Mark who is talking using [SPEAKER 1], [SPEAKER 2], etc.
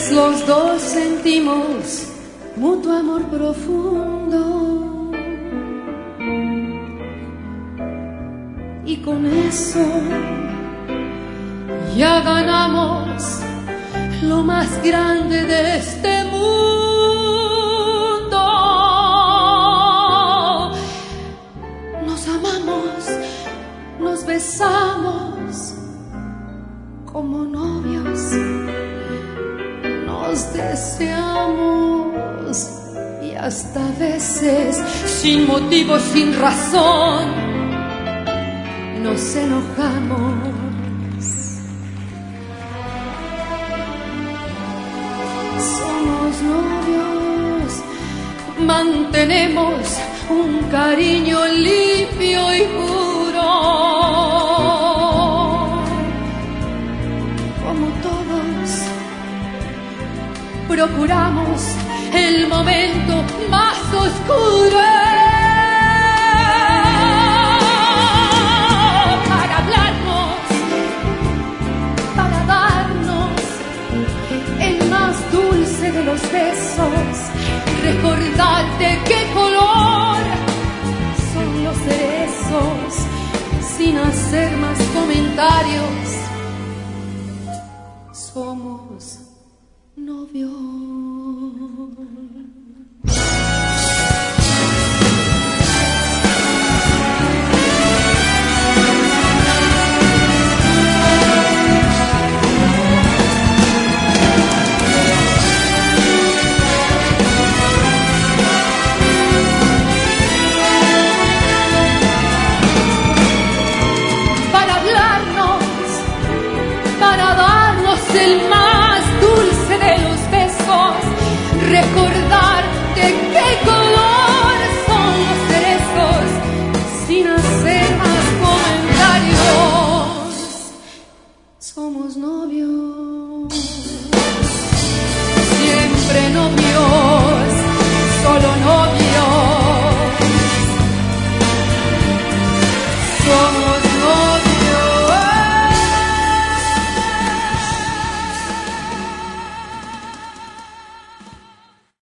[SPEAKER 1] los dos sentimos mutuo amor profundo y con eso ya ganamos lo más grande de este mundo. Nos amamos, nos besamos como novios, nos deseamos y hasta a veces sin motivo, sin razón, nos enojamos. Somos novios, mantenemos un cariño limpio y puro. Como todos, procuramos el momento más oscuro para hablarnos, para darnos el más dulce de los besos, recordar de qué color son los cerezos, sin hacer más comentarios.